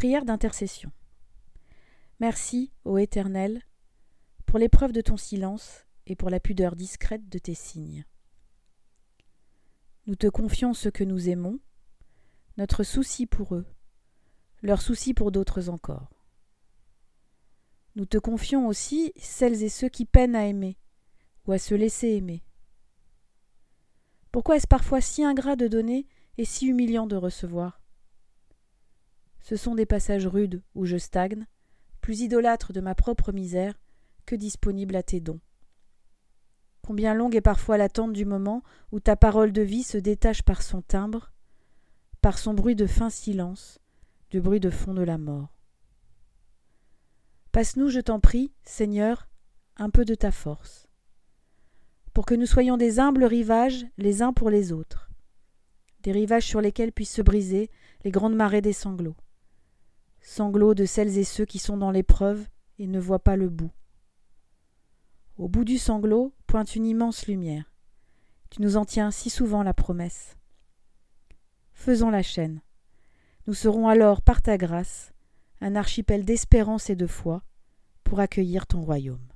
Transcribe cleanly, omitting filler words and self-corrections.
Prière d'intercession. Merci, ô Éternel, pour l'épreuve de ton silence et pour la pudeur discrète de tes signes. Nous te confions ceux que nous aimons, notre souci pour eux, leur souci pour d'autres encore. Nous te confions aussi celles et ceux qui peinent à aimer ou à se laisser aimer. Pourquoi est-ce parfois si ingrat de donner et si humiliant de recevoir ? Ce sont des passages rudes où je stagne, plus idolâtre de ma propre misère que disponible à tes dons. Combien longue est parfois l'attente du moment où ta parole de vie se détache par son timbre, par son bruit de fin silence, du bruit de fond de la mort. Passe-nous, je t'en prie, Seigneur, un peu de ta force, pour que nous soyons des humbles rivages les uns pour les autres, des rivages sur lesquels puissent se briser les grandes marées des sanglots, sanglots de celles et ceux qui sont dans l'épreuve et ne voient pas le bout. Au bout du sanglot pointe une immense lumière. Tu nous en tiens si souvent la promesse. Faisons la chaîne. Nous serons alors, par ta grâce, un archipel d'espérance et de foi pour accueillir ton royaume.